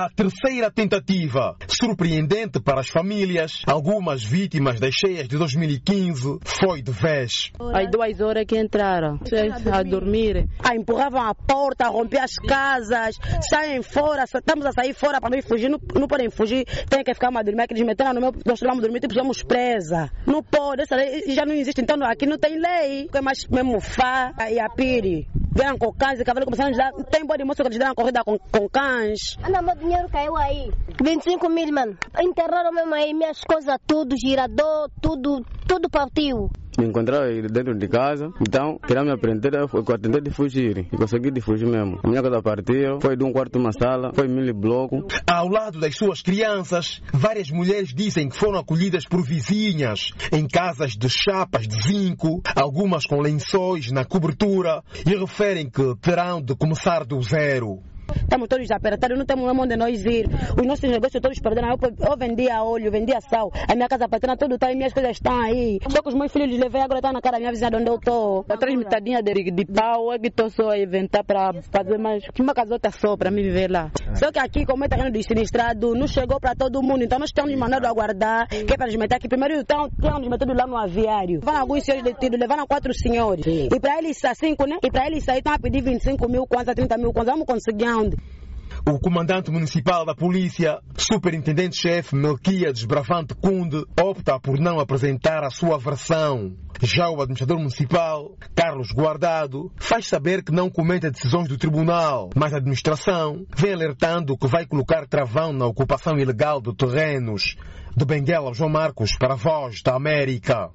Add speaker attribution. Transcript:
Speaker 1: A terceira tentativa, surpreendente para as famílias, algumas vítimas das cheias de 2015, foi de vez.
Speaker 2: Às 2 horas que entraram, a dormir.
Speaker 3: Empurravam a porta, rompiam as casas, saem fora, estamos a sair fora para não fugir, não podem fugir, tem que ficar a dormir, que eles meteram no meu, nós vamos dormir, tipo, somos presa. Não pode, essa lei já não existe, então aqui não tem lei. É mais mesmo Fá e a Piri. Vieram com cães e cavalos, começaram a dar, tem boa de moço que eles deram corrida com cães.
Speaker 4: Meu dinheiro caiu aí. 25 mil, mano. Enterraram mesmo aí minhas coisas, tudo, girador, tudo partiu.
Speaker 5: Me encontraram dentro de casa, então queria me prender, eu tentei de fugir, e consegui de fugir mesmo. A minha casa partiu, foi de um quarto uma sala, foi 1000 blocos.
Speaker 1: Ao lado das suas crianças, várias mulheres dizem que foram acolhidas por vizinhas, em casas de chapas de zinco, algumas com lençóis na cobertura, e referem que terão de começar do zero.
Speaker 3: Estamos todos apertados, não temos onde nós ir. Os nossos negócios todos perderam. Eu vendia óleo, vendia sal. A minha casa paterna tudo está aí, minhas coisas estão aí. Só que os meus filhos levei agora estão na cara da minha vizinha onde eu estou.
Speaker 2: Atrás metadinha de pau, é que estou só a inventar para fazer mais. Uma casota só para me viver lá.
Speaker 3: Só que aqui, como é terreno desinistrado, não chegou para todo mundo. Então nós estamos mandando aguardar, que é para nos meter aqui. Primeiro estão nos metendo lá no aviário. Levaram alguns senhores detidos, levaram 4 senhores. Sim. E para eles 5, né? E para eles sair estão a pedir 25 mil kwanza, 30 mil kwanza. Vamos conseguir onde?
Speaker 1: O comandante municipal da polícia, superintendente-chefe Melquiades Bravante Kunde, opta por não apresentar a sua versão. Já o administrador municipal, Carlos Guardado, faz saber que não comenta decisões do tribunal, mas a administração vem alertando que vai colocar travão na ocupação ilegal de terrenos. De Benguela, João Marcos, para a Voz da América.